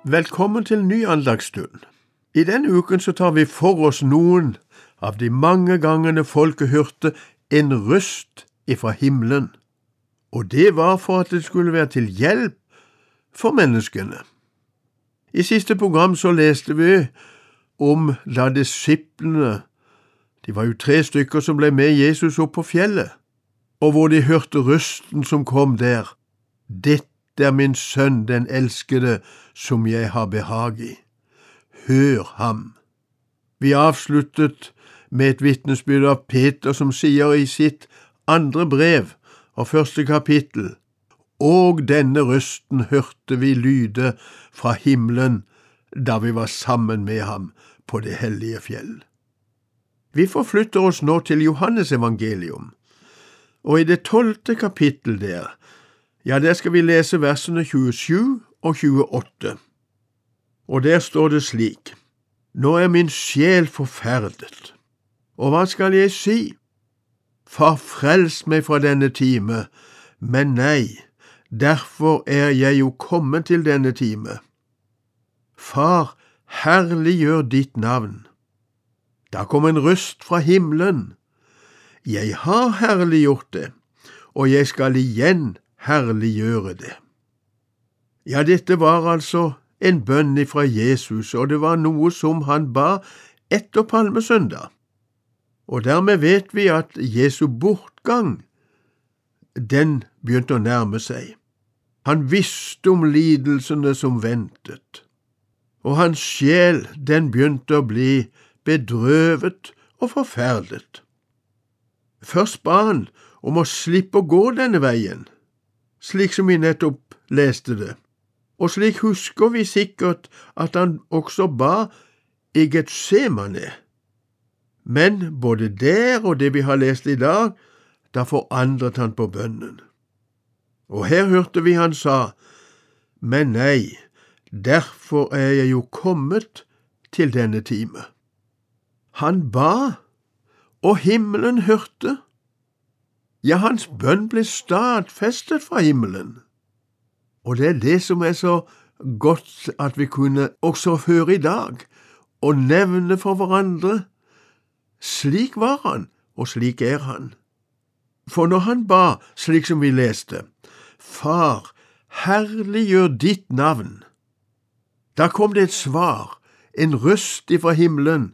Velkommen til ny andagsstund. I denne uken så tar vi for oss noen av de mange gangene folket hørte en røst ifra himmelen, og det var for at det skulle være til hjelp for menneskene. I siste program så leste vi om da disiplene, de var jo 3 stykker som ble med Jesus opp på fjellet, og hvor de hørte røsten som kom der. Dette er min sønn, den elskede, som jeg har behag i. Hør ham. Vi avsluttet med et vitnesbyrd av Peter som sier i sitt 2. brev og 1. kapittel, og denne røsten hørte vi lyde fra himmelen da vi var sammen med ham på det hellige fjell. Vi forflytter oss nå til Johannes evangelium, og i det 12. kapittel der skal vi lese versene 27 og 28. Og der står det slik: Nå er min sjel forferdet, og hva skal jeg si? Far, frels meg fra denne time, men nei, derfor er jeg jo kommet til denne time. Far, herliggjør ditt navn. Da kom en røst fra himmelen. Jeg har herliggjort det, og jeg skal igjen herliggjøre det. Ja, dette var altså en bønn ifra Jesus, og det var noe som han ba etter palmesøndag. Og dermed vet vi at Jesu bortgang, den begynte å nærme seg. Han visste om lidelsene som ventet, og hans sjel, den begynte å bli bedrøvet og forferdet. Først ba han om å slippe å gå denne veien, slik som vi nettopp leste det. Og slik husker vi sikkert at han også ba i Getsemane. Men både der og det vi har lest i dag, da forandret han på bønnen. Og her hørte vi han sa, men nei, derfor er jeg jo kommet til denne time. Han ba, og himmelen hørte. Ja, hans bønn ble stadfestet fra himmelen. Og det er det som er så godt at vi kunne også høre i dag, og nevne for hverandre. Slik var han, og slik er han. For når han ba, slik som vi leste, Far, herliggjør ditt navn, da kom det et svar, en røst ifra himmelen.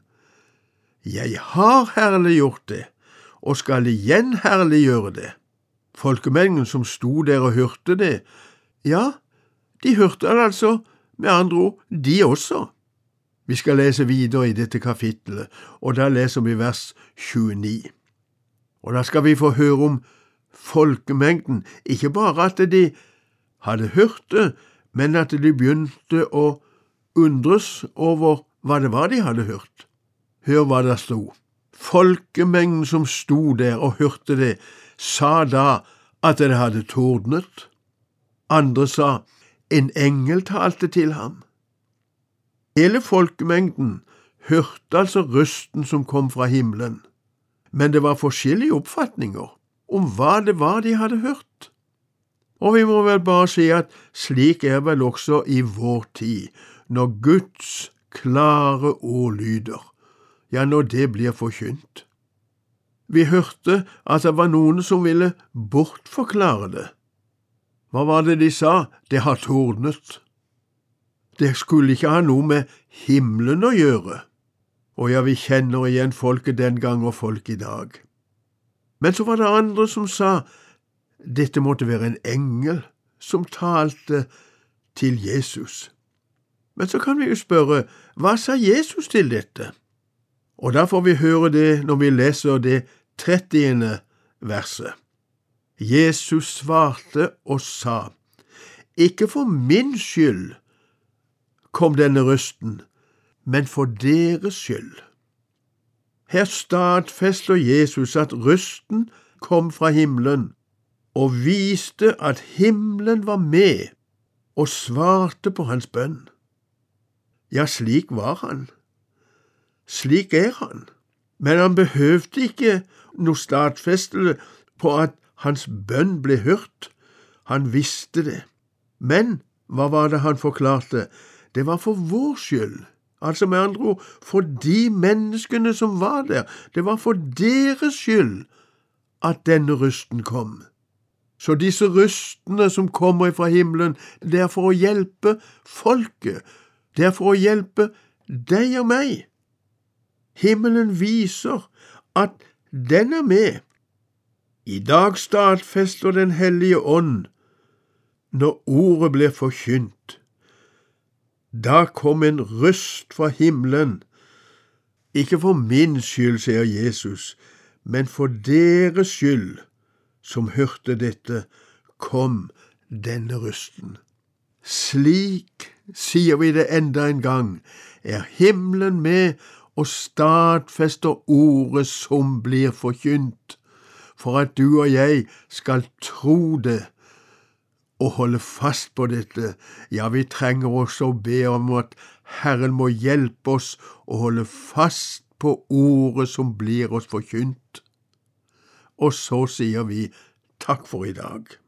Jeg har herliggjort det, og skal igjen herliggjøre det. Folkemengden som sto der og hørte det, ja, de hørte det altså, med andre ord, de også. Vi skal lese videre i dette kapittelet, og da leser vi vers 29. Og da skal vi få høre om folkemengden, ikke bare at de hadde hørt det, men at de begynte å undres over hva det var de hadde hørt. Hør hva det stod. Folkemengden som sto der og hørte det, sa da at det hadde tordnet. Andre sa, en engel talte til ham. Hele folkemengden hørte altså røsten som kom fra himmelen, men det var forskjellige oppfatninger om hva det var de hadde hørt. Og vi må vel bare si at slik er vel også i vår tid, når Guds klare ord lyder. Ja, når det blir forkynt. Vi hørte at det var noen som ville bortforklare det. Hva var det de sa? Det har tordnet. Det skulle ikke ha noe med himmelen å gjøre. Og ja, vi kjenner igjen folket den gang og folk i dag. Men så var det andre som sa, dette måtte være en engel som talte til Jesus. Men så kan vi jo spørre, hva sa Jesus til dette? Og da får vi høre det når vi leser det 30. verset. Jesus svarte og sa, ikke for min skyld kom denne røsten, men for deres skyld. Her stadfester Jesus at røsten kom fra himmelen, og viste at himmelen var med og svarte på hans bønn. Ja, slik var han. Slik er han. Men han behøvde ikke noe stadfestelse på at hans bønn ble hørt. Han visste det. Men hva var det han forklarte? det var for vår skyld. Altså med andre ord, for de menneskene som var der. Det var for deres skyld at denne røsten kom. Så disse røstene som kommer fra himmelen, det er for å hjelpe folket. Det er for å hjelpe deg og meg. Himmelen viser at den er med. I dag stadfester Den hellige ånd når ordet blir forkynt. Da kom en røst fra himmelen, ikke for min skyld, sier Jesus, men for deres skyld, som hørte dette, kom denne røsten. Slik, sier vi det enda en gang, er himmelen med og stadfester ordet som blir forkynt, for at du og jeg skal tro det og holde fast på dette. Ja, vi trenger også å be om at Herren må hjelpe oss å holde fast på ordet som blir oss forkynt. Og så sier vi takk for i dag.